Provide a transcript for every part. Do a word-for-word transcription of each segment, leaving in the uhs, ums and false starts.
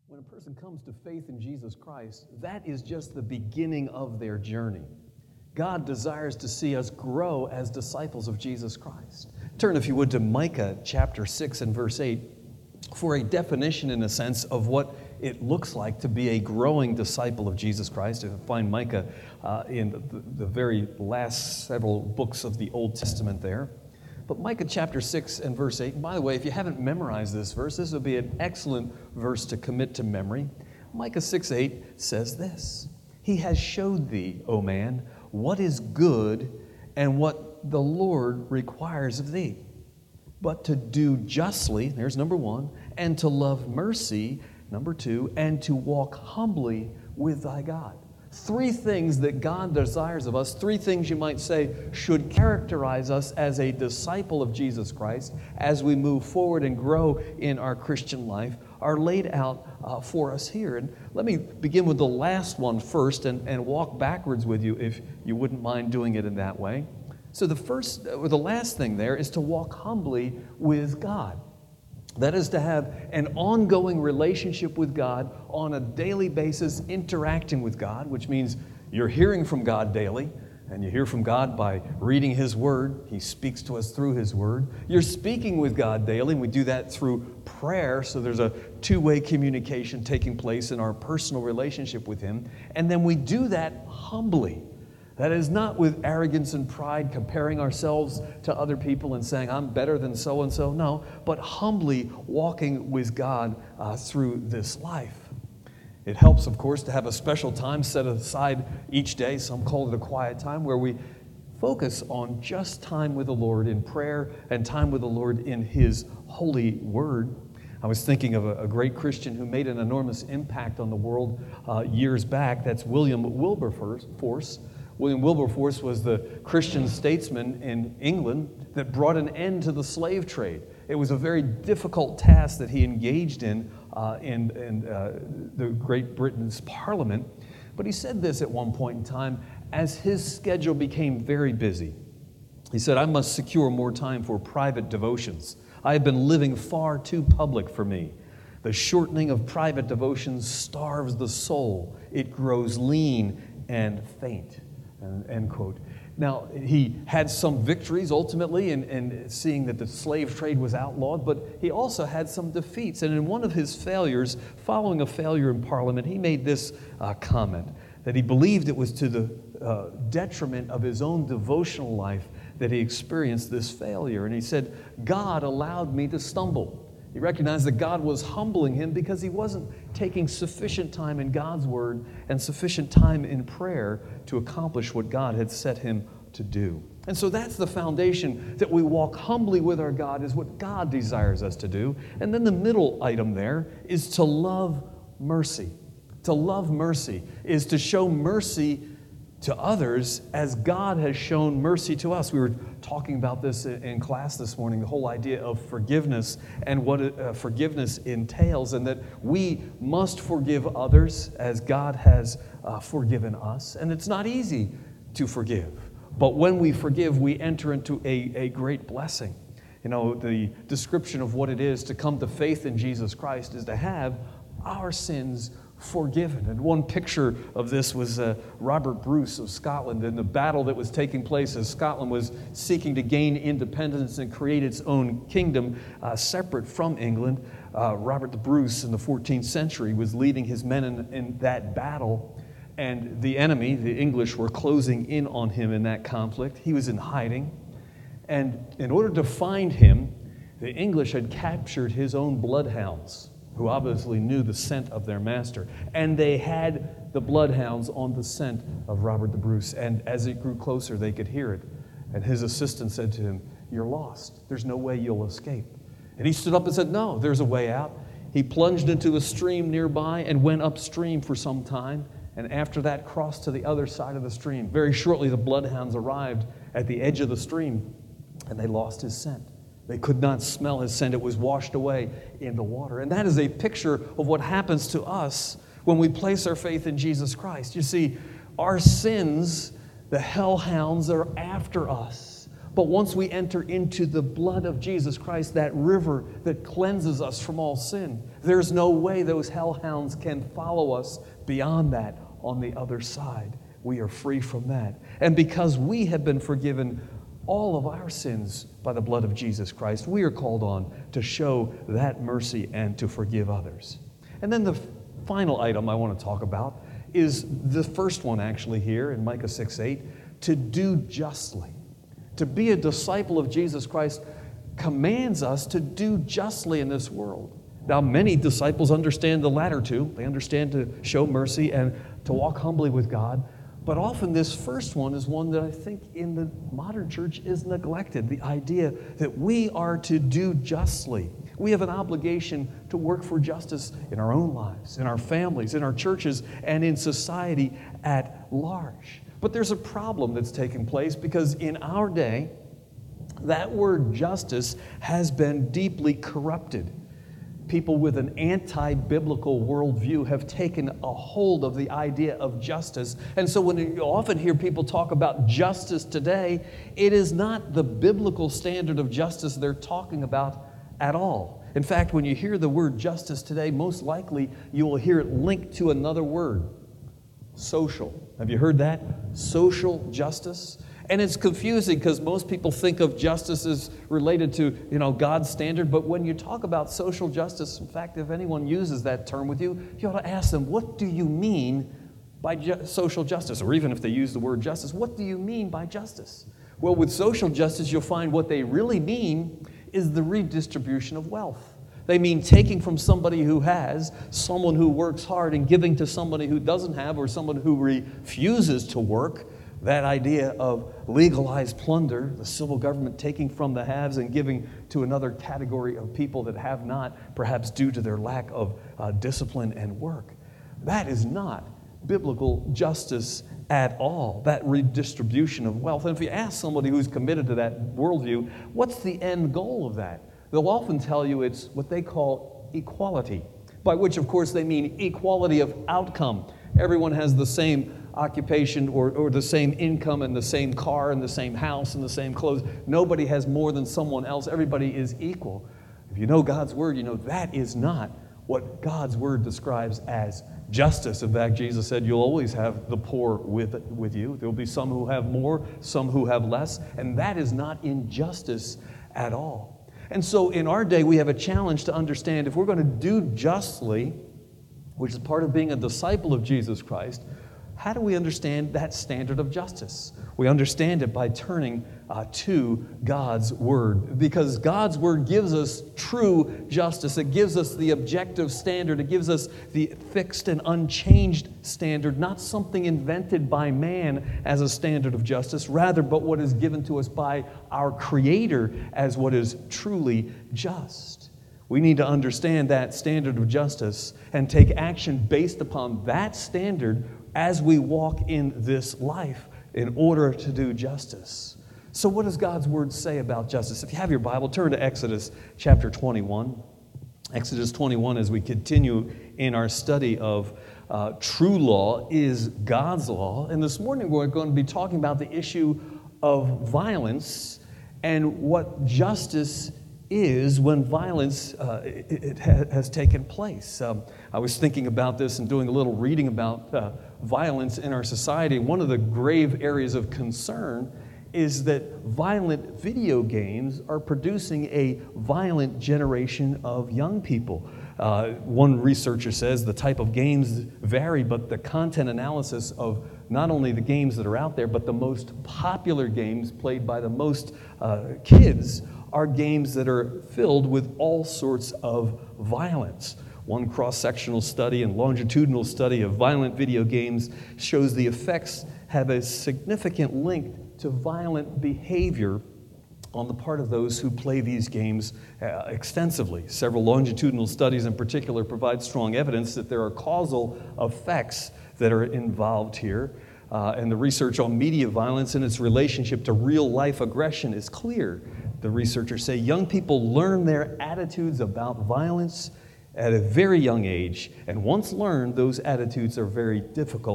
When a person comes to faith in Jesus Christ, that is just the beginning of their journey. God desires to see us grow as disciples of Jesus Christ. Turn, if you would, to Micah chapter six and verse eight for a definition, in a sense, of what it looks like to be a growing disciple of Jesus Christ. If you find Micah uh, in the, the very last several books of the Old Testament there. But Micah chapter six and verse eight, and by the way, if you haven't memorized this verse, this would be an excellent verse to commit to memory. Micah six eight says this: He has showed thee, O man, what is good and what the Lord requires of thee, but to do justly, there's number one, and to love mercy, number two, and to walk humbly with thy God. Three things that God desires of us, three things you might say should characterize us as a disciple of Jesus Christ as we move forward and grow in our Christian life, are laid out uh, for us here. And let me begin with the last one first and, and walk backwards with you, if you wouldn't mind doing it in that way. So the first, or the last thing there is to walk humbly with God. That is to have an ongoing relationship with God on a daily basis, interacting with God, which means you're hearing from God daily, and you hear from God by reading His Word. He speaks to us through His Word. You're speaking with God daily, and we do that through prayer, so there's a two-way communication taking place in our personal relationship with Him. And then we do that humbly. That is not with arrogance and pride, comparing ourselves to other people and saying, I'm better than so-and-so. No, but humbly walking with God uh, through this life. It helps, of course, to have a special time set aside each day. Some call it a quiet time, where we focus on just time with the Lord in prayer and time with the Lord in His holy Word. I was thinking of a, a great Christian who made an enormous impact on the world uh, years back. That's William Wilberforce. William Wilberforce was the Christian statesman in England that brought an end to the slave trade. It was a very difficult task that he engaged in uh, in, in uh, the Great Britain's Parliament. But he said this at one point in time, as his schedule became very busy. He said, I must secure more time for private devotions. I have been living far too public for me. The shortening of private devotions starves the soul. It grows lean and faint. End quote. Now, he had some victories ultimately in, in seeing that the slave trade was outlawed, but he also had some defeats. And in one of his failures, following a failure in Parliament, he made this uh, comment, that he believed it was to the uh, detriment of his own devotional life that he experienced this failure. And he said, God allowed me to stumble. He recognized that God was humbling him because he wasn't taking sufficient time in God's Word and sufficient time in prayer to accomplish what God had set him to do. And so that's the foundation, that we walk humbly with our God, is what God desires us to do. And then the middle item there is to love mercy. To love mercy is to show mercy to others as God has shown mercy to us. We were talking about this in class this morning, the whole idea of forgiveness and what uh, forgiveness entails, and that we must forgive others as God has uh, forgiven us. And it's not easy to forgive, but when we forgive, we enter into a, a great blessing. You know, the description of what it is to come to faith in Jesus Christ is to have our sins forgiven. And one picture of this was uh, Robert Bruce of Scotland in the battle that was taking place as Scotland was seeking to gain independence and create its own kingdom uh, separate from England. Uh, Robert the Bruce in the fourteenth century was leading his men in, in that battle, and the enemy, the English, were closing in on him in that conflict. He was in hiding, and in order to find him, the English had captured his own bloodhounds, who obviously knew the scent of their master. And they had the bloodhounds on the scent of Robert the Bruce. And as it grew closer, they could hear it. And his assistant said to him, you're lost. There's no way you'll escape. And he stood up and said, no, there's a way out. He plunged into a stream nearby and went upstream for some time. And after that, crossed to the other side of the stream. Very shortly, the bloodhounds arrived at the edge of the stream, and they lost his scent. They could not smell his scent. It was washed away in the water. And that is a picture of what happens to us when we place our faith in Jesus Christ. You see, our sins, the hellhounds are after us. But once we enter into the blood of Jesus Christ, that river that cleanses us from all sin, there's no way those hellhounds can follow us beyond that on the other side. We are free from that. And because we have been forgiven all of our sins by the blood of Jesus Christ, we are called on to show that mercy and to forgive others. And then the final item I want to talk about is the first one actually here in Micah six eight, to do justly. To be a disciple of Jesus Christ commands us to do justly in this world. Now, many disciples understand the latter two. They understand to show mercy and to walk humbly with God. But often this first one is one that I think in the modern church is neglected, the idea that we are to do justly. We have an obligation to work for justice in our own lives, in our families, in our churches, and in society at large. But there's a problem that's taken place because in our day, that word justice has been deeply corrupted. People with an anti-biblical worldview have taken a hold of the idea of justice. And so when you often hear people talk about justice today, it is not the biblical standard of justice they're talking about at all. In fact, when you hear the word justice today, most likely you will hear it linked to another word, social. Have you heard that? Social justice. And it's confusing because most people think of justice as related to, you know, God's standard. But when you talk about social justice, in fact, if anyone uses that term with you, you ought to ask them, what do you mean by ju- social justice? Or even if they use the word justice, what do you mean by justice? Well, with social justice, you'll find what they really mean is the redistribution of wealth. They mean taking from somebody who has, someone who works hard, and giving to somebody who doesn't have, or someone who refuses to work. That idea of legalized plunder, the civil government taking from the haves and giving to another category of people that have not, perhaps due to their lack of uh, discipline and work. That is not biblical justice at all, that redistribution of wealth. And if you ask somebody who's committed to that worldview, what's the end goal of that? They'll often tell you it's what they call equality, by which, of course, they mean equality of outcome. Everyone has the same occupation or, or the same income and the same car and the same house and the same clothes. Nobody has more than someone else. Everybody is equal. If you know God's Word, you know that is not what God's Word describes as justice. In fact, Jesus said you'll always have the poor with, with you. There will be some who have more, some who have less, and that is not injustice at all. And so in our day, we have a challenge to understand if we're going to do justly, which is part of being a disciple of Jesus Christ, how do we understand that standard of justice? We understand it by turning uh, to God's Word, because God's Word gives us true justice. It gives us the objective standard. It gives us the fixed and unchanged standard, not something invented by man as a standard of justice, rather, but what is given to us by our Creator as what is truly just. We need to understand that standard of justice and take action based upon that standard as we walk in this life in order to do justice. So what does God's Word say about justice? If you have your Bible, turn to Exodus chapter twenty-one. Exodus twenty-one, as we continue in our study of uh, true law is God's law. And this morning we're going to be talking about the issue of violence and what justice is when violence uh, it, it ha- has taken place. Um, I was thinking about this and doing a little reading about uh, violence in our society. One of the grave areas of concern is that violent video games are producing a violent generation of young people. Uh, one researcher says the type of games vary, but the content analysis of not only the games that are out there, but the most popular games played by the most uh, kids are games that are filled with all sorts of violence. One cross-sectional study and longitudinal study of violent video games shows the effects have a significant link to violent behavior on the part of those who play these games uh, extensively. Several longitudinal studies in particular provide strong evidence that there are causal effects that are involved here. Uh, and the research on media violence and its relationship to real-life aggression is clear. The researchers say young people learn their attitudes about violence at a very young age, and once learned, those attitudes are very difficult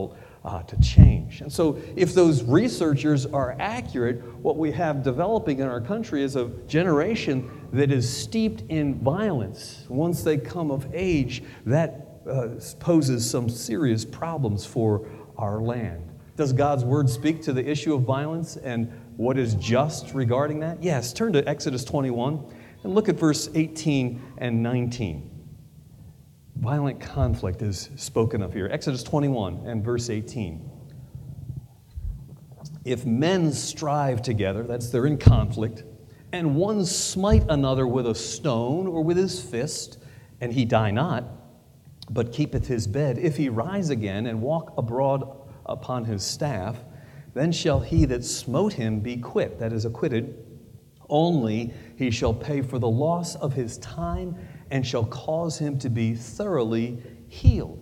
uh, to change. And so if those researchers are accurate, what we have developing in our country is a generation that is steeped in violence. Once they come of age, that uh, poses some serious problems for our land. Does God's word speak to the issue of violence and what is just regarding that? Yes, turn to Exodus twenty-one and look at verse eighteen and nineteen. Violent conflict is spoken of here. Exodus twenty-one and verse eighteen. If men strive together, that's they're in conflict, and one smite another with a stone or with his fist, and he die not, but keepeth his bed, if he rise again and walk abroad upon his staff, then shall he that smote him be quit, that is acquitted, only he shall pay for the loss of his time and shall cause him to be thoroughly healed.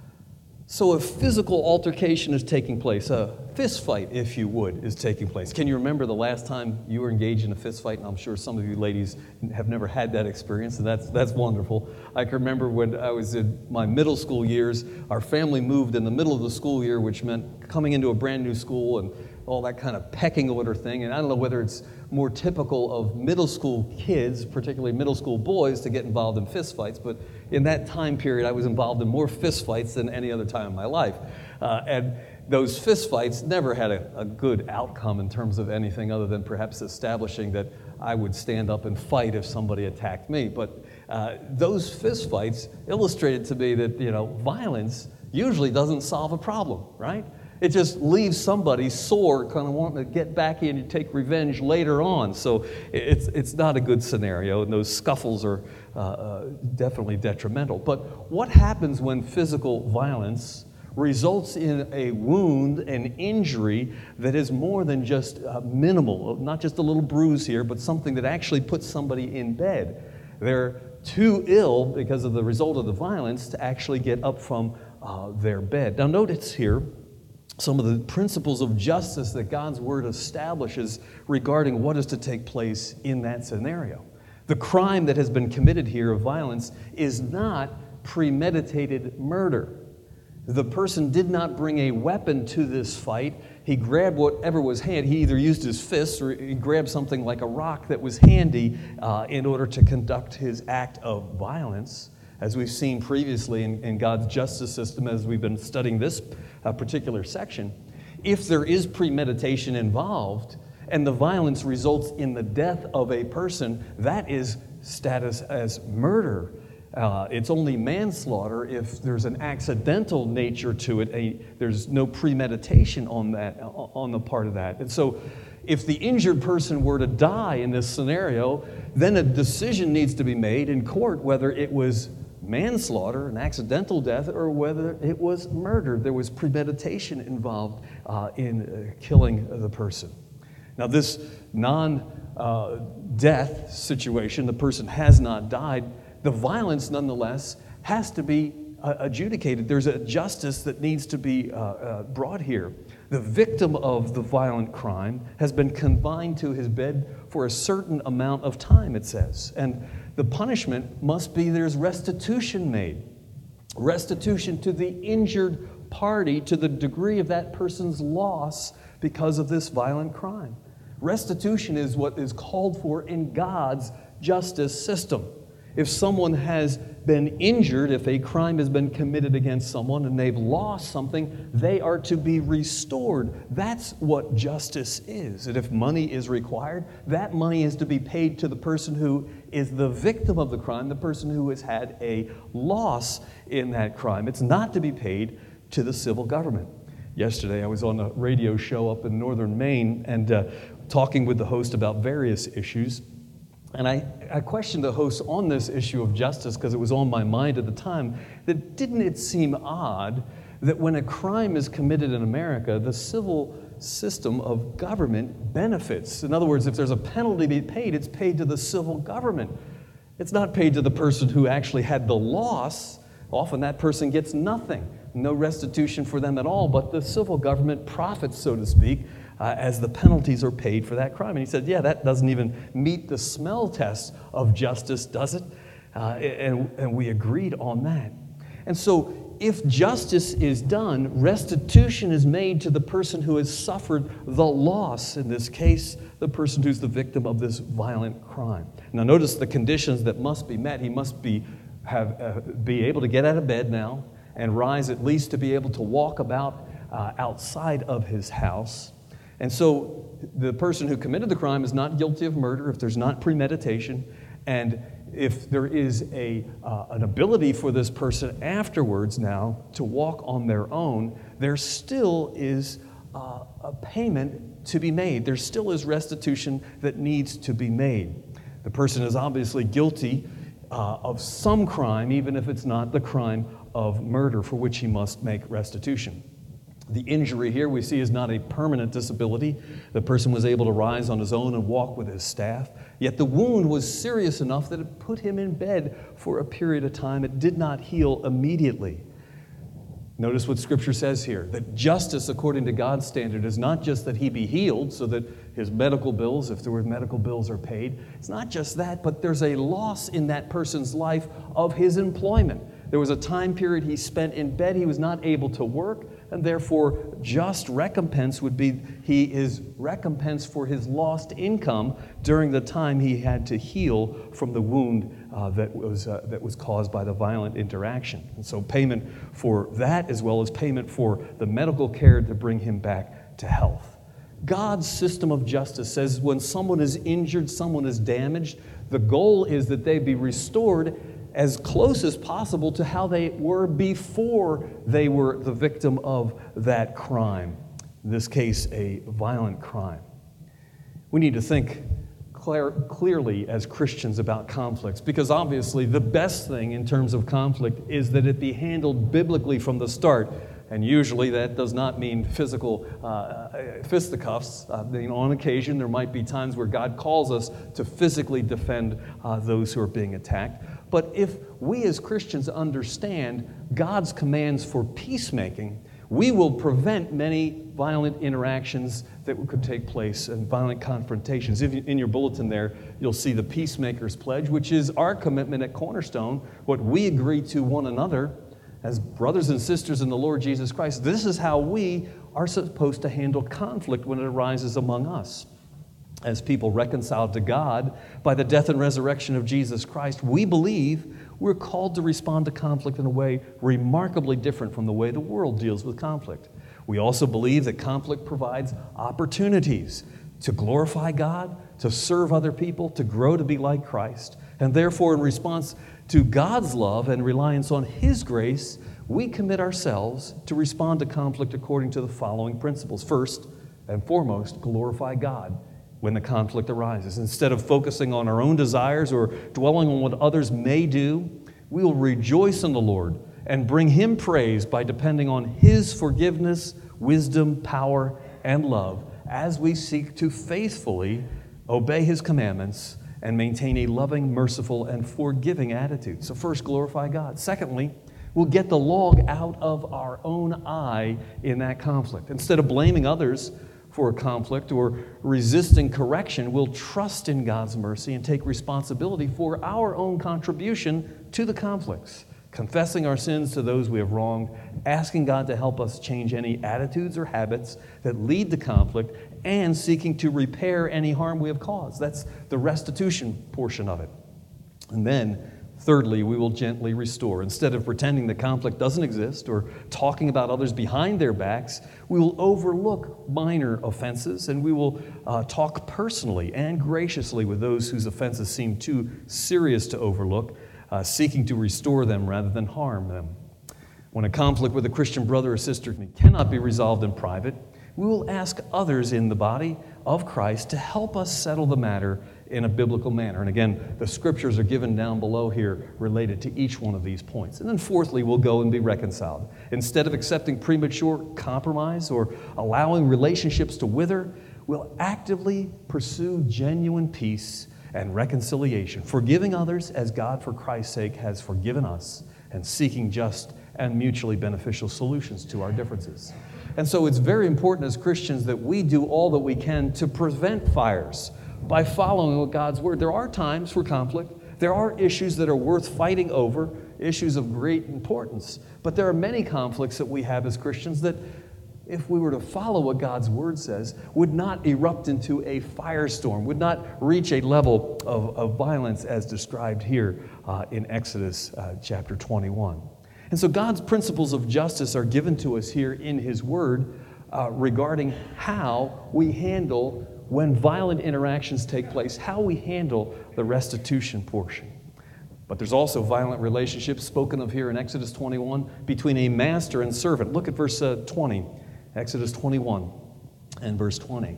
So a physical altercation is taking place, a fist fight, if you would, is taking place. Can you remember the last time you were engaged in a fist fight? And I'm sure some of you ladies have never had that experience, and that's that's wonderful. I can remember when I was in my middle school years, our family moved in the middle of the school year, which meant coming into a brand new school and all that kind of pecking order thing. And I don't know whether it's more typical of middle school kids, particularly middle school boys, to get involved in fist fights, but in that time period, I was involved in more fist fights than any other time in my life. Uh, and those fist fights never had a, a good outcome in terms of anything other than perhaps establishing that I would stand up and fight if somebody attacked me. But uh, those fist fights illustrated to me that, you know, violence usually doesn't solve a problem, right? It just leaves somebody sore, kind of wanting to get back in and take revenge later on. So it's it's not a good scenario, and those scuffles are uh, uh, definitely detrimental. But what happens when physical violence results in a wound, an injury that is more than just uh, minimal, not just a little bruise here, but something that actually puts somebody in bed? They're too ill because of the result of the violence to actually get up from uh, their bed. Now notice here some of the principles of justice that God's word establishes regarding what is to take place in that scenario. The crime that has been committed here of violence is not premeditated murder. The person did not bring a weapon to this fight. He grabbed whatever was handy. He either used his fists or he grabbed something like a rock that was handy uh, in order to conduct his act of violence. As we've seen previously in, in God's justice system, as we've been studying this uh, particular section, if there is premeditation involved and the violence results in the death of a person, that is status as murder. Uh, it's only manslaughter if there's an accidental nature to it. A, there's no premeditation on that, on the part of that. And so if the injured person were to die in this scenario, then a decision needs to be made in court whether it was manslaughter, an accidental death, or whether it was murder. There was premeditation involved uh, in uh, killing the person. Now, this non-death uh, situation, the person has not died, the violence nonetheless has to be uh, adjudicated. There's a justice that needs to be uh, uh, brought here. The victim of the violent crime has been confined to his bed for a certain amount of time, it says. And the punishment must be there's restitution made. Restitution to the injured party to the degree of that person's loss because of this violent crime. Restitution is what is called for in God's justice system. If someone has been injured, if a crime has been committed against someone and they've lost something, they are to be restored. That's what justice is. And if money is required, that money is to be paid to the person who is the victim of the crime, the person who has had a loss in that crime. It's not to be paid to the civil government. Yesterday, I was on a radio show up in northern Maine and uh, talking with the host about various issues. And I, I questioned the host on this issue of justice because it was on my mind at the time, that didn't it seem odd that when a crime is committed in America, the civil system of government benefits? In other words, if there's a penalty to be paid, it's paid to the civil government. It's not paid to the person who actually had the loss. Often that person gets nothing, no restitution for them at all, but the civil government profits, so to speak, Uh, as the penalties are paid for that crime. And he said, yeah, that doesn't even meet the smell test of justice, does it? Uh, and, and we agreed on that. And so if justice is done, restitution is made to the person who has suffered the loss, in this case, the person who's the victim of this violent crime. Now notice the conditions that must be met. He must be, have, uh, be able to get out of bed now and rise at least to be able to walk about uh, outside of his house. And so the person who committed the crime is not guilty of murder if there's not premeditation, and if there is a, uh, an ability for this person afterwards now to walk on their own, there still is uh, a payment to be made. There still is restitution that needs to be made. The person is obviously guilty uh, of some crime, even if it's not the crime of murder, for which he must make restitution. The injury here we see is not a permanent disability. The person was able to rise on his own and walk with his staff. Yet the wound was serious enough that it put him in bed for a period of time. It did not heal immediately. Notice what Scripture says here, that justice according to God's standard is not just that he be healed so that his medical bills, if there were medical bills, are paid. It's not just that, but there's a loss in that person's life of his employment. There was a time period he spent in bed. He was not able to work, and therefore just recompense would be he is recompense for his lost income during the time he had to heal from the wound uh, that was uh, that was caused by the violent interaction. And so payment for that, as well as payment for the medical care to bring him back to health. God's system of justice says when someone is injured, someone is damaged, the goal is that they be restored as close as possible to how they were before they were the victim of that crime. In this case, a violent crime. We need to think clear, clearly as Christians about conflicts, because obviously the best thing in terms of conflict is that it be handled biblically from the start. And usually that does not mean physical uh, fisticuffs. Uh, you know, on occasion, there might be times where God calls us to physically defend uh, those who are being attacked. But if we as Christians understand God's commands for peacemaking, we will prevent many violent interactions that could take place and violent confrontations. If you, in your bulletin there, you'll see the Peacemaker's Pledge, which is our commitment at Cornerstone, what we agree to one another as brothers and sisters in the Lord Jesus Christ. This is how we are supposed to handle conflict when it arises among us. As people reconciled to God by the death and resurrection of Jesus Christ, we believe we're called to respond to conflict in a way remarkably different from the way the world deals with conflict. We also believe that conflict provides opportunities to glorify God, to serve other people, to grow to be like Christ. And therefore, in response to God's love and reliance on His grace, we commit ourselves to respond to conflict according to the following principles. First and foremost, glorify God when the conflict arises. Instead of focusing on our own desires or dwelling on what others may do, we will rejoice in the Lord and bring Him praise by depending on His forgiveness, wisdom, power, and love as we seek to faithfully obey His commandments and maintain a loving, merciful, and forgiving attitude. So first, glorify God. Secondly, we'll get the log out of our own eye in that conflict. Instead of blaming others for a conflict or resisting correction, we'll trust in God's mercy and take responsibility for our own contribution to the conflicts, confessing our sins to those we have wronged, asking God to help us change any attitudes or habits that lead to conflict, and seeking to repair any harm we have caused. That's the restitution portion of it. And then, thirdly, we will gently restore. Instead of pretending the conflict doesn't exist or talking about others behind their backs, we will overlook minor offenses, and we will uh, talk personally and graciously with those whose offenses seem too serious to overlook, uh, seeking to restore them rather than harm them. When a conflict with a Christian brother or sister cannot be resolved in private, we will ask others in the body of Christ to help us settle the matter in a biblical manner. And again, the scriptures are given down below here related to each one of these points. And then fourthly, we'll go and be reconciled. Instead of accepting premature compromise or allowing relationships to wither, we'll actively pursue genuine peace and reconciliation, forgiving others as God for Christ's sake has forgiven us, and seeking just and mutually beneficial solutions to our differences. And so it's very important as Christians that we do all that we can to prevent fires by following God's word. There are times for conflict. There are issues that are worth fighting over issues of great importance. But there are many conflicts that we have as Christians that, if we were to follow what God's Word says, would not erupt into a firestorm, would not reach a level of, of violence as described here uh, in Exodus uh, chapter twenty-one. And so God's principles of justice are given to us here in His Word uh, regarding how we handle when violent interactions take place, how we handle the restitution portion. But there's also violent relationships spoken of here in Exodus twenty-one between a master and servant. Look at verse uh, twenty. Exodus twenty-one and verse twenty.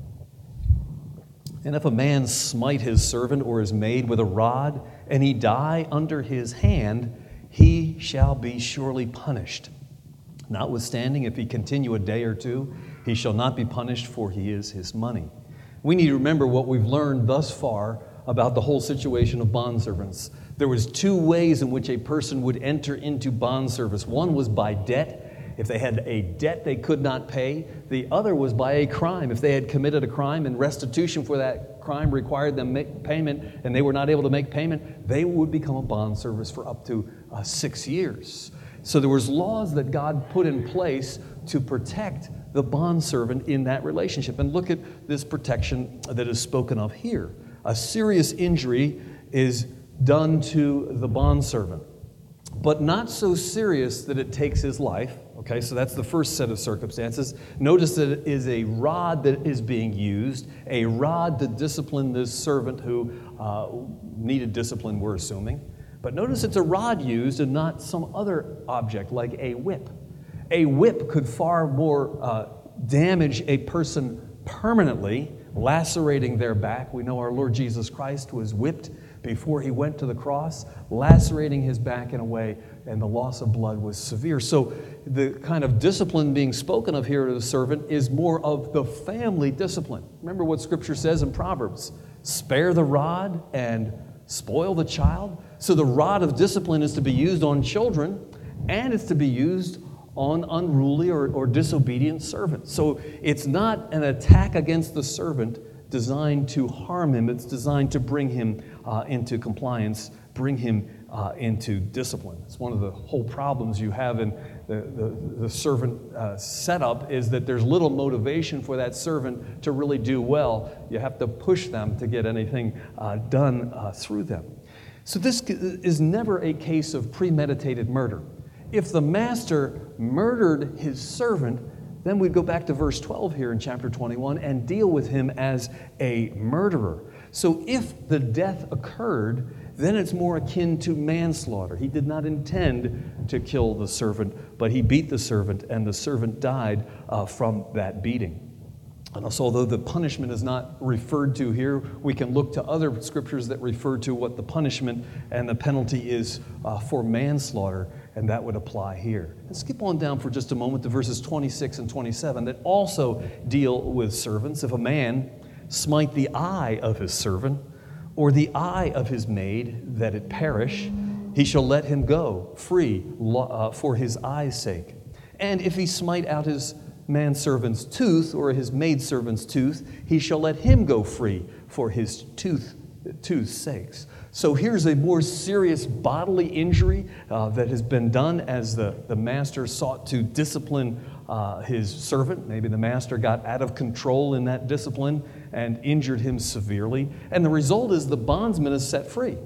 And if a man smite his servant or his maid with a rod, and he die under his hand, he shall be surely punished. Notwithstanding, if he continue a day or two, he shall not be punished, for he is his money. We need to remember what we've learned thus far about the whole situation of bondservants. There was two ways in which a person would enter into bondservice. One was by debt. If they had a debt they could not pay. The other was by a crime. If they had committed a crime and restitution for that crime required them make payment and they were not able to make payment, they would become a bondservant for up to uh, six years. So there was laws that God put in place to protect the bondservant in that relationship. And look at this protection that is spoken of here. A serious injury is done to the bondservant, but not so serious that it takes his life. Okay, so that's the first set of circumstances. Notice that it is a rod that is being used, a rod to discipline this servant who uh, needed discipline, we're assuming. But notice it's a rod used and not some other object like a whip. A whip could far more uh, damage a person permanently, lacerating their back. We know our Lord Jesus Christ was whipped before he went to the cross, lacerating his back in a way, and the loss of blood was severe. So the kind of discipline being spoken of here to the servant is more of the family discipline. Remember what Scripture says in Proverbs, spare the rod and spoil the child. So the rod of discipline is to be used on children, and it's to be used on unruly or, or disobedient servants. So it's not an attack against the servant designed to harm him. It's designed to bring him uh, into compliance, bring him uh, into discipline. It's one of the whole problems you have in the, the, the servant uh, setup is that there's little motivation for that servant to really do well. You have to push them to get anything uh, done uh, through them. So this is never a case of premeditated murder. If the master murdered his servant, then we'd go back to verse twelve here in chapter twenty-one and deal with him as a murderer. So if the death occurred, then it's more akin to manslaughter. He did not intend to kill the servant, but he beat the servant, and the servant died uh, from that beating. And so although the punishment is not referred to here, we can look to other scriptures that refer to what the punishment and the penalty is uh, for manslaughter, and that would apply here. Let's skip on down for just a moment to verses twenty-six and twenty-seven that also deal with servants. If a man smite the eye of his servant, or the eye of his maid, that it perish, he shall let him go free uh, for his eye's sake. And if he smite out his manservant's tooth or his maidservant's tooth, he shall let him go free for his tooth, tooth's sakes. So here's a more serious bodily injury uh, that has been done as the, the master sought to discipline uh, his servant. Maybe the master got out of control in that discipline and injured him severely. And the result is the bondsman is set free.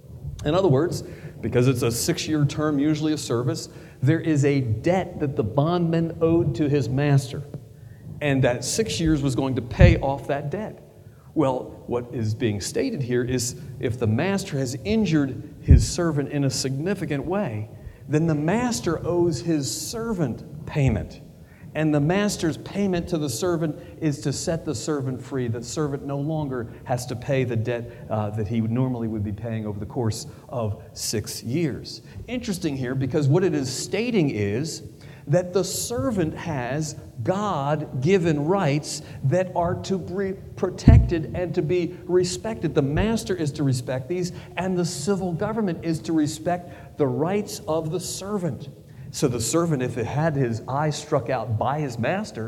In other words, because it's a six-year term usually of service, there is a debt that the bondman owed to his master. And that six years was going to pay off that debt. Well, what is being stated here is if the master has injured his servant in a significant way, then the master owes his servant payment. And the master's payment to the servant is to set the servant free. The servant no longer has to pay the debt uh, that he normally would be paying over the course of six years. Interesting here, because what it is stating is that the servant has God-given rights that are to be protected and to be respected. The master is to respect these, and the civil government is to respect the rights of the servant. So the servant, if it had his eye struck out by his master,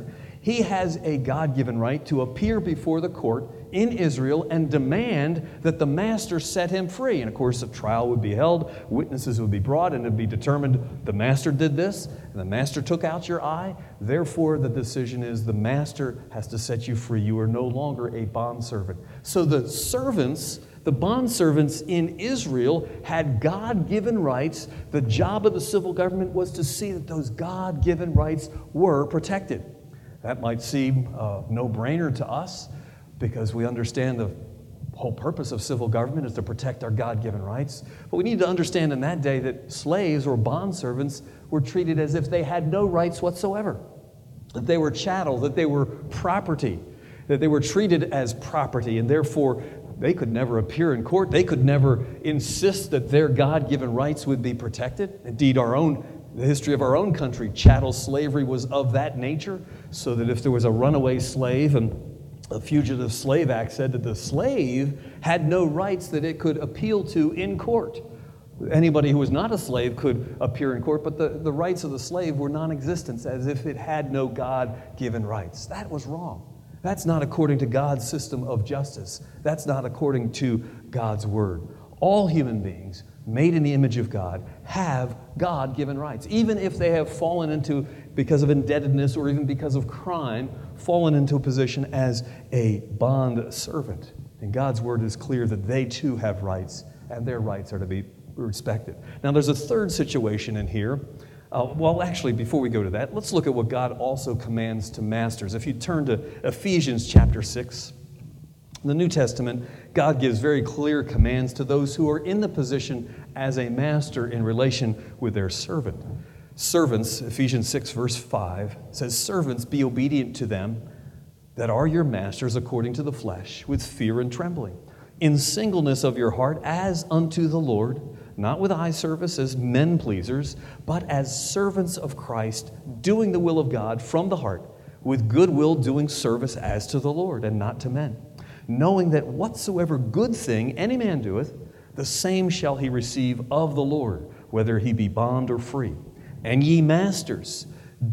He has a God-given right to appear before the court in Israel and demand that the master set him free. And of course, a trial would be held, witnesses would be brought, and it would be determined the master did this, and the master took out your eye. Therefore, the decision is the master has to set you free. You are no longer a bondservant. So the servants, the bondservants in Israel had God-given rights. The job of the civil government was to see that those God-given rights were protected. That might seem a no-brainer to us because we understand the whole purpose of civil government is to protect our God-given rights. But we need to understand in that day that slaves or bondservants were treated as if they had no rights whatsoever, that they were chattel, that they were property, that they were treated as property, and therefore they could never appear in court. They could never insist that their God-given rights would be protected. Indeed, our own The history of our own country, chattel slavery was of that nature, so that if there was a runaway slave, and the Fugitive Slave Act said that the slave had no rights that it could appeal to in court. Anybody who was not a slave could appear in court, but the, the rights of the slave were non-existent, as if it had no God-given rights. That was wrong. That's not according to God's system of justice. That's not according to God's word. All human beings made in the image of God have God-given rights, even if they have fallen into, because of indebtedness or even because of crime, fallen into a position as a bond servant. And God's word is clear that they too have rights, and their rights are to be respected. Now there's a third situation in here. Uh, well, actually, before we go to that, let's look at what God also commands to masters. If you turn to Ephesians chapter six, in the New Testament, God gives very clear commands to those who are in the position as a master in relation with their servant. Servants, Ephesians six, verse five, says, "Servants, be obedient to them that are your masters according to the flesh, with fear and trembling, in singleness of your heart as unto the Lord, not with eye service as men pleasers, but as servants of Christ, doing the will of God from the heart, with good will doing service as to the Lord and not to men, knowing that whatsoever good thing any man doeth, the same shall he receive of the Lord, whether he be bond or free. And ye masters,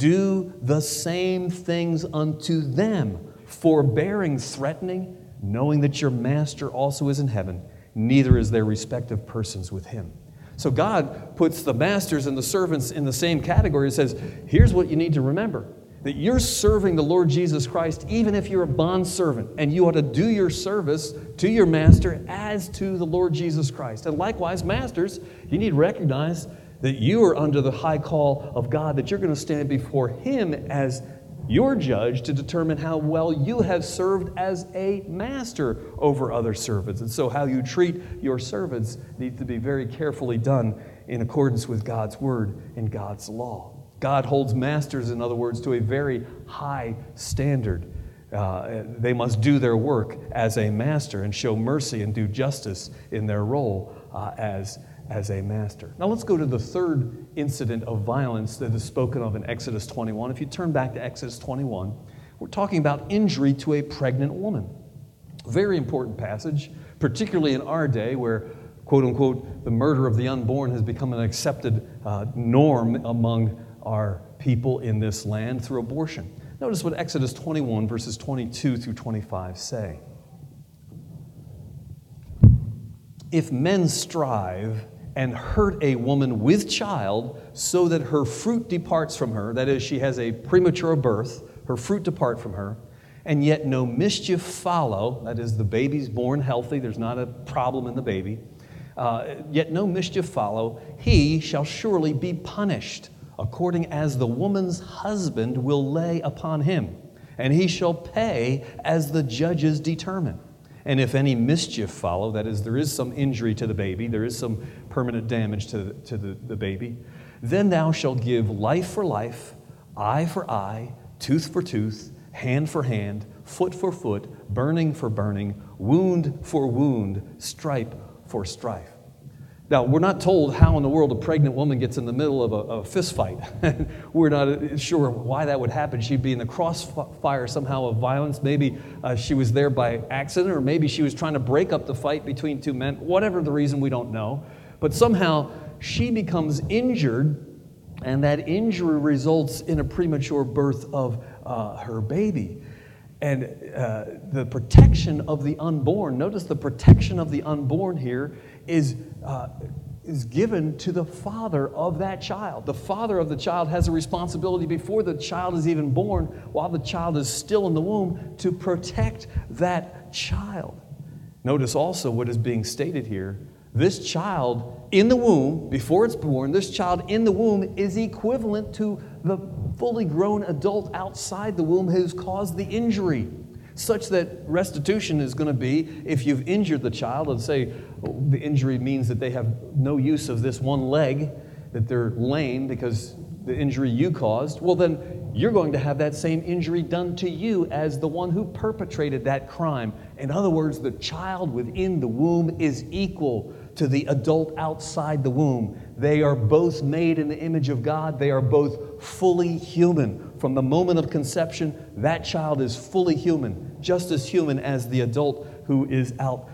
do the same things unto them, forbearing threatening, knowing that your master also is in heaven, neither is there respect of persons with him." So God puts the masters and the servants in the same category and says, here's what you need to remember. That you're serving the Lord Jesus Christ even if you're a bondservant, and you ought to do your service to your master as to the Lord Jesus Christ. And likewise, masters, you need to recognize that you are under the high call of God, that you're going to stand before Him as your judge to determine how well you have served as a master over other servants. And so how you treat your servants needs to be very carefully done in accordance with God's word and God's law. God holds masters, in other words, to a very high standard. Uh, they must do their work as a master and show mercy and do justice in their role uh, as, as a master. Now let's go to the third incident of violence that is spoken of in Exodus twenty-one. If you turn back to Exodus twenty-one, we're talking about injury to a pregnant woman. Very important passage, particularly in our day where, quote unquote, the murder of the unborn has become an accepted uh, norm among our people in this land through abortion. Notice what Exodus twenty-one, verses twenty-two through twenty-five say. "If men strive and hurt a woman with child so that her fruit departs from her," that is, she has a premature birth, her fruit depart from her, "and yet no mischief follow," that is, the baby's born healthy, there's not a problem in the baby, uh, "yet no mischief follow, he shall surely be punished, according as the woman's husband will lay upon him, and he shall pay as the judges determine. And if any mischief follow," that is, there is some injury to the baby, there is some permanent damage to, the, to the, the baby, "then thou shalt give life for life, eye for eye, tooth for tooth, hand for hand, foot for foot, burning for burning, wound for wound, stripe for stripe." Now, we're not told how in the world a pregnant woman gets in the middle of a, a fist fight. We're not sure why that would happen. She'd be in the crossfire somehow of violence. Maybe uh, she was there by accident, or maybe she was trying to break up the fight between two men. Whatever the reason, we don't know. But somehow she becomes injured, and that injury results in a premature birth of uh, her baby. And uh, the protection of the unborn, notice the protection of the unborn here is, uh, is given to the father of that child. The father of the child has a responsibility before the child is even born, while the child is still in the womb, to protect that child. Notice also what is being stated here. This child in the womb, before it's born, this child in the womb is equivalent to the fully grown adult outside the womb who's caused the injury, such that restitution is going to be, if you've injured the child, let's say the injury means that they have no use of this one leg, that they're lame because the injury you caused, well then you're going to have that same injury done to you as the one who perpetrated that crime. In other words, the child within the womb is equal to the adult outside the womb. They are both made in the image of God. They are both fully human. From the moment of conception, that child is fully human, just as human as the adult who is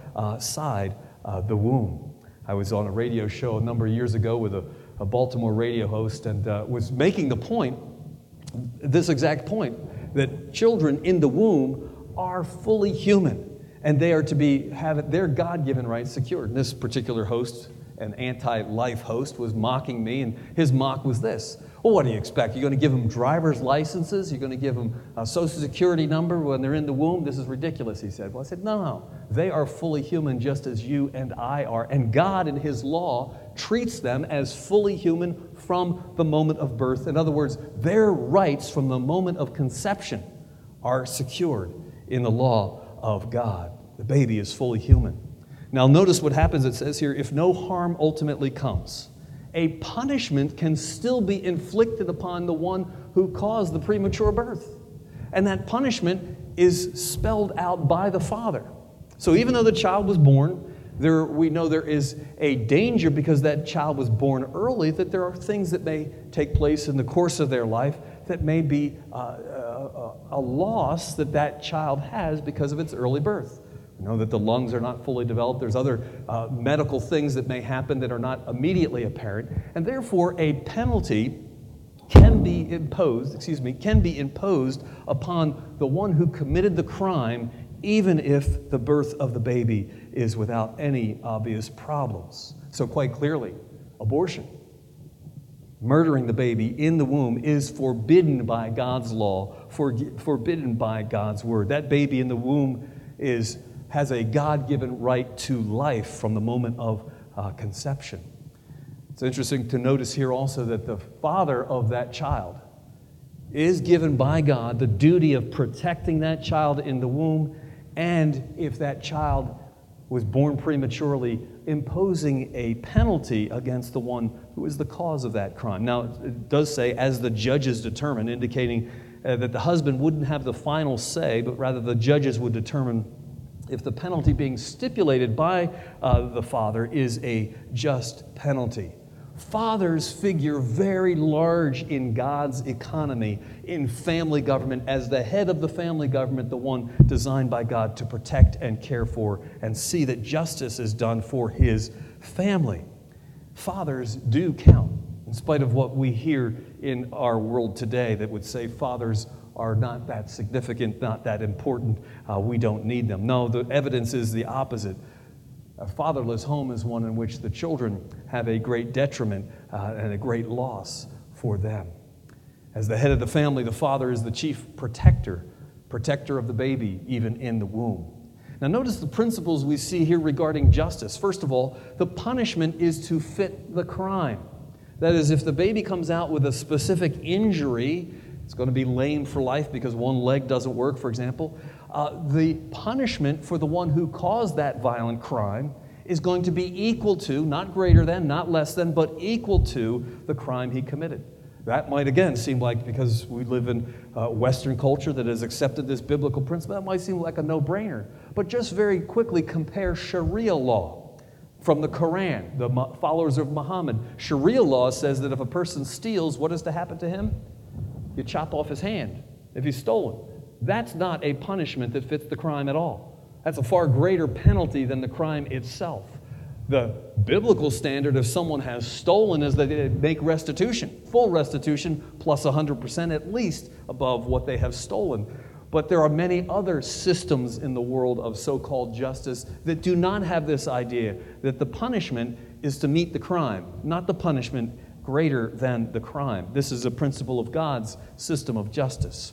outside uh, the womb. I was on a radio show a number of years ago with a, a Baltimore radio host and uh, was making the point, this exact point, that children in the womb are fully human. And they are to be have their God-given rights secured. And this particular host, an anti-life host, was mocking me, and his mock was this. Well, what do you expect? You're going to give them driver's licenses? You're going to give them a social security number when they're in the womb? This is ridiculous, he said. Well, I said, no, no. They are fully human just as you and I are. And God in His law treats them as fully human from the moment of birth. In other words, their rights from the moment of conception are secured in the law of God. The baby is fully human. Now notice what happens. It says here, if no harm ultimately comes, a punishment can still be inflicted upon the one who caused the premature birth. And that punishment is spelled out by the father. So even though the child was born, there, we know there is a danger because that child was born early, that there are things that may take place in the course of their life that may be uh, a, a loss that that child has because of its early birth. We know that the lungs are not fully developed. There's other uh, medical things that may happen that are not immediately apparent. And therefore, a penalty can be imposed, excuse me, can be imposed upon the one who committed the crime, even if the birth of the baby is without any obvious problems. So quite clearly, abortion, murdering the baby in the womb, is forbidden by God's law, for, forbidden by God's word. That baby in the womb is has a God-given right to life from the moment of uh, conception. It's interesting to notice here also that the father of that child is given by God the duty of protecting that child in the womb, and if that child was born prematurely, imposing a penalty against the one who is the cause of that crime. Now, it does say, as the judges determine, indicating uh, that the husband wouldn't have the final say, but rather the judges would determine if the penalty being stipulated by uh, the father is a just penalty. Fathers figure very large in God's economy, in family government, as the head of the family government, the one designed by God to protect and care for and see that justice is done for His family. Fathers do count, in spite of what we hear in our world today that would say fathers are not that significant, not that important, uh, we don't need them. No, the evidence is the opposite. A fatherless home is one in which the children have a great detriment uh, and a great loss for them. As the head of the family, the father is the chief protector, protector of the baby, even in the womb. Now notice the principles we see here regarding justice. First of all, the punishment is to fit the crime. That is, if the baby comes out with a specific injury, it's going to be lame for life because one leg doesn't work, for example. Uh, the punishment for the one who caused that violent crime is going to be equal to, not greater than, not less than, but equal to the crime he committed. That might, again, seem like, because we live in uh, Western culture that has accepted this biblical principle, that might seem like a no-brainer. But just very quickly compare Sharia law from the Quran, the followers of Muhammad. Sharia law says that if a person steals, what is to happen to him? You chop off his hand if he's stolen. That's not a punishment that fits the crime at all. That's a far greater penalty than the crime itself. The biblical standard, if someone has stolen, is that they make restitution, full restitution, plus one hundred percent at least above what they have stolen. But there are many other systems in the world of so-called justice that do not have this idea that the punishment is to meet the crime, not the punishment greater than the crime. This is a principle of God's system of justice.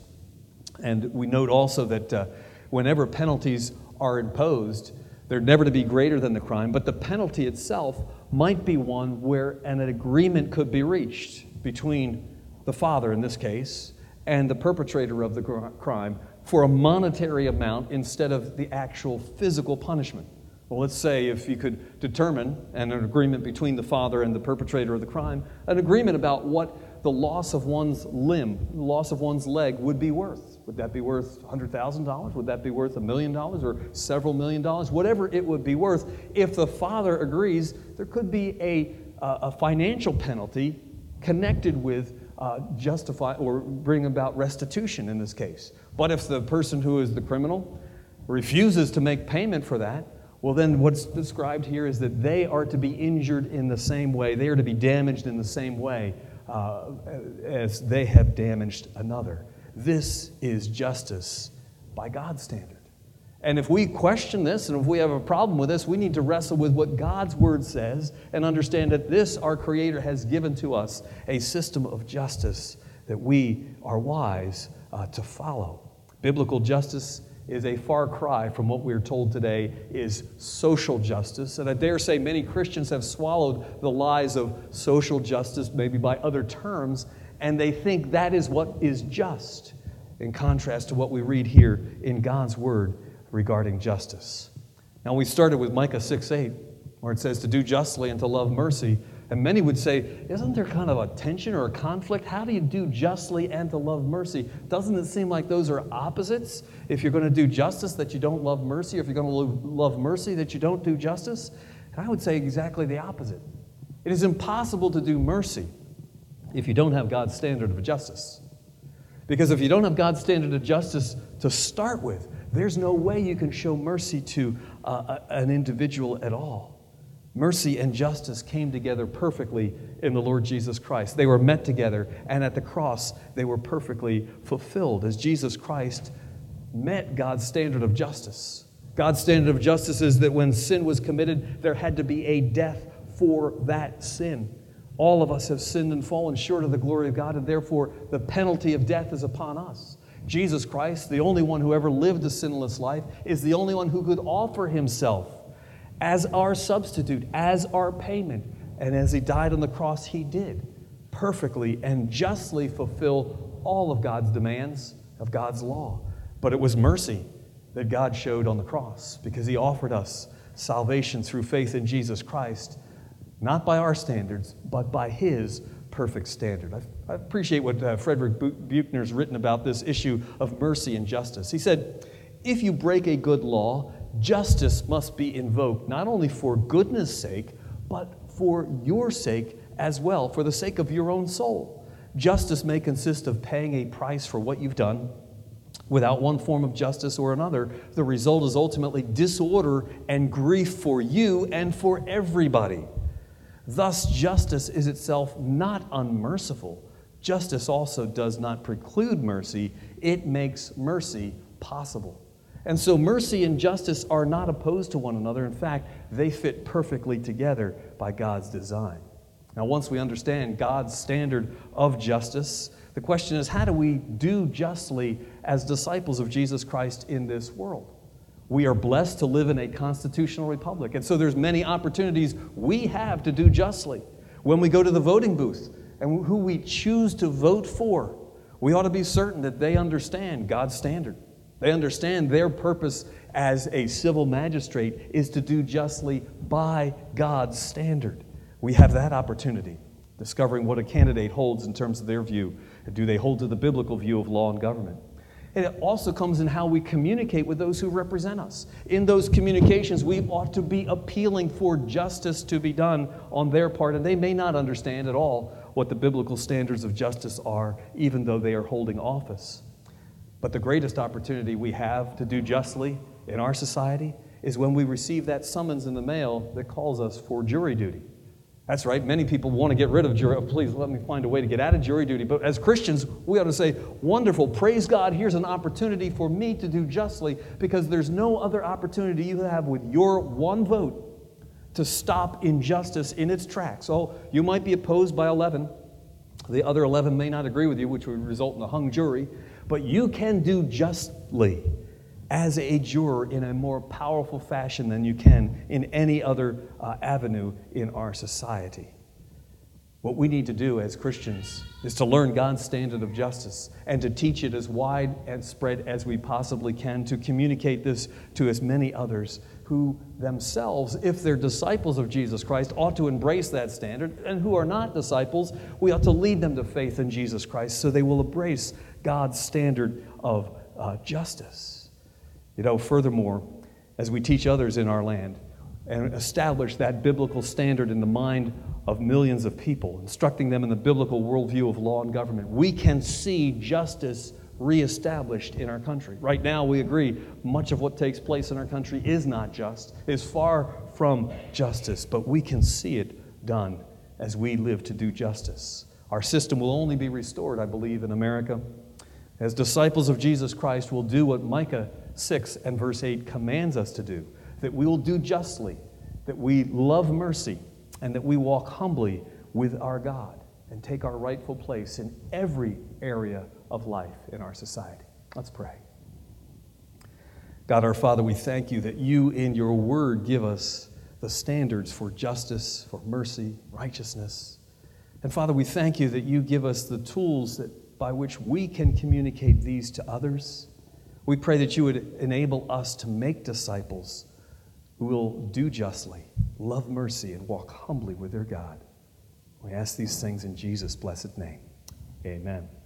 And we note also that uh, whenever penalties are imposed, they're never to be greater than the crime, but the penalty itself might be one where an agreement could be reached between the father, in this case, and the perpetrator of the crime for a monetary amount instead of the actual physical punishment. Well, let's say if you could determine, and an agreement between the father and the perpetrator of the crime, an agreement about what the loss of one's limb, the loss of one's leg would be worth. Would that be worth one hundred thousand dollars? Would that be worth a million dollars or several million dollars? Whatever it would be worth, if the father agrees, there could be a, uh, a financial penalty connected with uh, justify or bring about restitution in this case. But if the person who is the criminal refuses to make payment for that, well, then what's described here is that they are to be injured in the same way. They are to be damaged in the same way uh, as they have damaged another. This is justice by God's standard. And if we question this and if we have a problem with this, we need to wrestle with what God's Word says and understand that this, our Creator, has given to us a system of justice that we are wise uh, to follow. Biblical justice is a far cry from what we're told today is social justice. And I dare say many Christians have swallowed the lies of social justice, maybe by other terms, and they think that is what is just, in contrast to what we read here in God's Word regarding justice. Now, we started with Micah six eight, where it says to do justly and to love mercy. And many would say, isn't there kind of a tension or a conflict? How do you do justly and to love mercy? Doesn't it seem like those are opposites? If you're going to do justice, that you don't love mercy, or if you're going to love mercy, that you don't do justice? And I would say exactly the opposite. It is impossible to do mercy if you don't have God's standard of justice. Because if you don't have God's standard of justice to start with, there's no way you can show mercy to uh, an individual at all. Mercy and justice came together perfectly in the Lord Jesus Christ. They were met together, and at the cross, they were perfectly fulfilled as Jesus Christ met God's standard of justice. God's standard of justice is that when sin was committed, there had to be a death for that sin. All of us have sinned and fallen short of the glory of God, and therefore the penalty of death is upon us. Jesus Christ, the only one who ever lived a sinless life, is the only one who could offer himself as our substitute, as our payment. And as he died on the cross, he did perfectly and justly fulfill all of God's demands of God's law. But it was mercy that God showed on the cross, because he offered us salvation through faith in Jesus Christ, not by our standards, but by his perfect standard. I, I appreciate what uh, Frederick Buechner's written about this issue of mercy and justice. He said, if you break a good law, justice must be invoked, not only for goodness' sake, but for your sake as well, for the sake of your own soul. Justice may consist of paying a price for what you've done. Without one form of justice or another, the result is ultimately disorder and grief for you and for everybody. Thus, justice is itself not unmerciful. Justice also does not preclude mercy. It makes mercy possible. And so mercy and justice are not opposed to one another. In fact, they fit perfectly together by God's design. Now, once we understand God's standard of justice, the question is, how do we do justly as disciples of Jesus Christ in this world? We are blessed to live in a constitutional republic, and so there's many opportunities we have to do justly. When we go to the voting booth and who we choose to vote for, we ought to be certain that they understand God's standard. They understand their purpose as a civil magistrate is to do justly by God's standard. We have that opportunity, discovering what a candidate holds in terms of their view. Do they hold to the biblical view of law and government? And it also comes in how we communicate with those who represent us. In those communications, we ought to be appealing for justice to be done on their part, and they may not understand at all what the biblical standards of justice are, even though they are holding office. But the greatest opportunity we have to do justly in our society is when we receive that summons in the mail that calls us for jury duty. That's right, many people want to get rid of jury. Oh, please let me find a way to get out of jury duty. But as Christians, we ought to say, wonderful, praise God, here's an opportunity for me to do justly, because there's no other opportunity you have with your one vote to stop injustice in its tracks. Oh, you might be opposed by eleven. The other eleven may not agree with you, which would result in a hung jury. But you can do justly as a juror in a more powerful fashion than you can in any other uh, avenue in our society. What we need to do as Christians is to learn God's standard of justice and to teach it as wide and spread as we possibly can, to communicate this to as many others who themselves, if they're disciples of Jesus Christ, ought to embrace that standard, and who are not disciples, we ought to lead them to faith in Jesus Christ so they will embrace God's standard of uh, justice. You know, furthermore, as we teach others in our land and establish that biblical standard in the mind of millions of people, instructing them in the biblical worldview of law and government, we can see justice reestablished in our country. Right now, we agree much of what takes place in our country is not just, is far from justice, but we can see it done as we live to do justice. Our system will only be restored, I believe, in America, as disciples of Jesus Christ will do what Micah six and verse eight commands us to do, that we will do justly, that we love mercy, and that we walk humbly with our God and take our rightful place in every area of life in our society. Let's pray. God our Father, we thank you that you in your word give us the standards for justice, for mercy, righteousness. And Father, we thank you that you give us the tools that by which we can communicate these to others. We pray that you would enable us to make disciples who will do justly, love mercy, and walk humbly with their God. We ask these things in Jesus' blessed name. Amen.